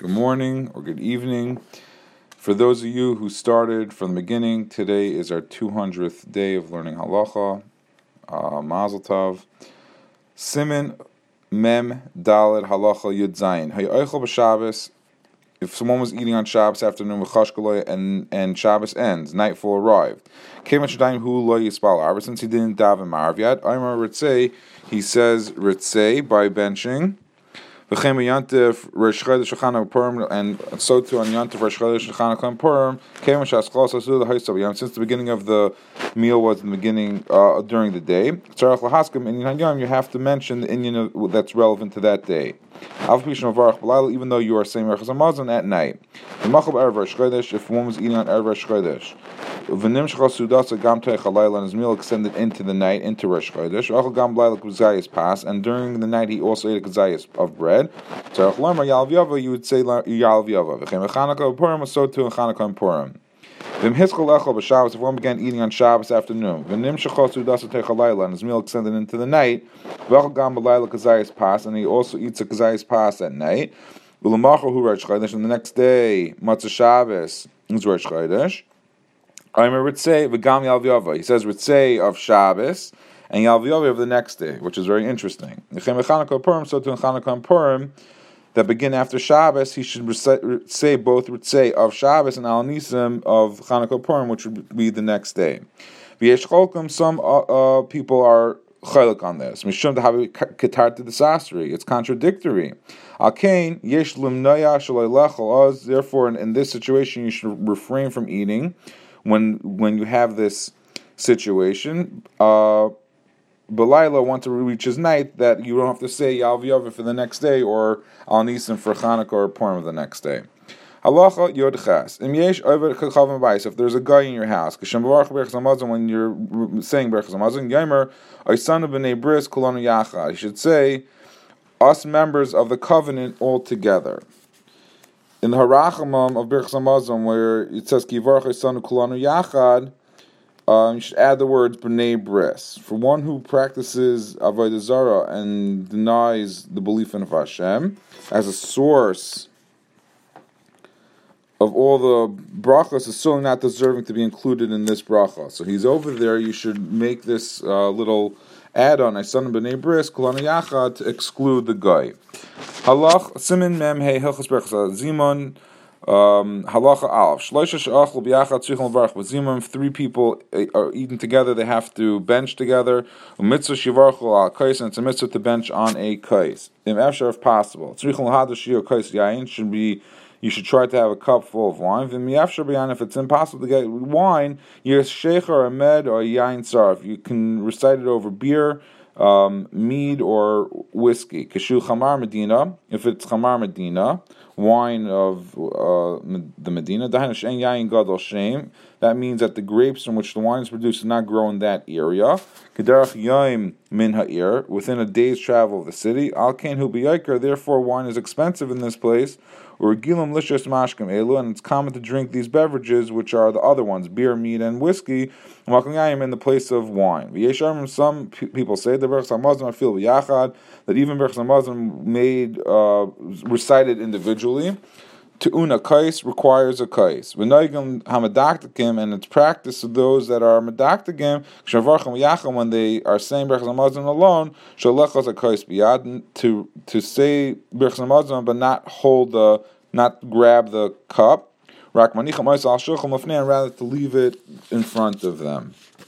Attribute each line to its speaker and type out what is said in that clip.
Speaker 1: good morning or good evening. For those of you who started from the beginning, today is our 200th day of learning halacha. Mazel tov. Siman Mem Dalet Halacha Yud Zayin. Hayochel b'Shabbos. If someone was eating on Shabbos afternoon and Shabbos ends, nightfall arrived. Since he didn't daven Marav yet, Aymer Ritzei, he says Ritzei by benching. And so too on Yantiv Rosh Chodesh Chanukah Purim, since the beginning of the meal was in the beginning during the day, you have to mention the inyan that's relevant to that day. Even though you are saying Berachas Hamazon at night. If one was eating on Erev Rosh Chodesh, and his meal extended into the night, into Rosh Chodesh, and during the night he also ate a kazayas of bread. You would say Yalav Yava. So too in Chanukah and Purim. If one began eating on Shabbos afternoon, and his meal extended into the night, and he also eats a kazayas pas at night, and the next day, Matzah Shabbos is Rosh Chodesh. I'm a Ritzei v'gam Yalav Yava. He says Ritzei of Shabbos and Yalav Yava of the next day, which is very interesting. So to in Chanukah and Purim that begin after Shabbos, he should say both Ritzei of Shabbos and Al Nisim of Chanukah and Purim, which would be the next day. Some people are chaylik on this. Mishum to have a ketar to the sasri. It's contradictory. Therefore, in this situation, you should refrain from eating when you have this situation. Belayla want to reach his night, that you don't have to say Yalav Yava for the next day or Al Nisim for Chanukah or Purim of the next day. Halacha Yod Ches. If there's a guy in your house, when you're saying Berachas Hamazon, Yomer Oisanu b'nei bris kulanu yachad. You should say us members of the covenant all together. In the Harachamam of Berachas Hamazon, where it says Ki Yivarach Oisanu kulanu yachad, you should add the words b'nei bris. For one who practices avodah zarah and denies the belief in Hashem as a source of all the brachas, is still not deserving to be included in this bracha. So he's over there. You should make this little add-on, Aisan b'nei bris kulanu yachad, to exclude the guy. Halach simin mem hey hilchos berachas zimon. Halacha Aleph. Shloisha she'achlu b'yachad tzrichon levarach b'zimon. If three people are eating together, they have to bench together. U'mitzvah shivarchu al kais, and it's a mitzvah to bench on a kais. Im efshar, if possible. Tzrichon l'hadash shiur kais yayin should be. You should try to have a cup full of wine. If it's impossible to get wine, you're sheikh or a med or a yain sarf. You can recite it over beer, mead, or whiskey. Kashu chamar medina. If it's chamar medina, wine of the Medina. That means that the grapes from which the wine is produced do not grow in that area. Within a day's travel of the city. Therefore wine is expensive in this place. And it's common to drink these beverages, which are the other ones, beer, meat, and whiskey, in the place of wine. Some people say that even Berachas Hamazon made recited individually. Te'una kais requires a kais. V'noigim hamadaktikim, and it's practice of those that are madaktikim, when they are saying Berachas Hamazon alone, shalechos a kais biyad, to say Berachas Hamazon but not grab the cup, rak manicham ois al shulchan lefnei, and rather to leave it in front of them.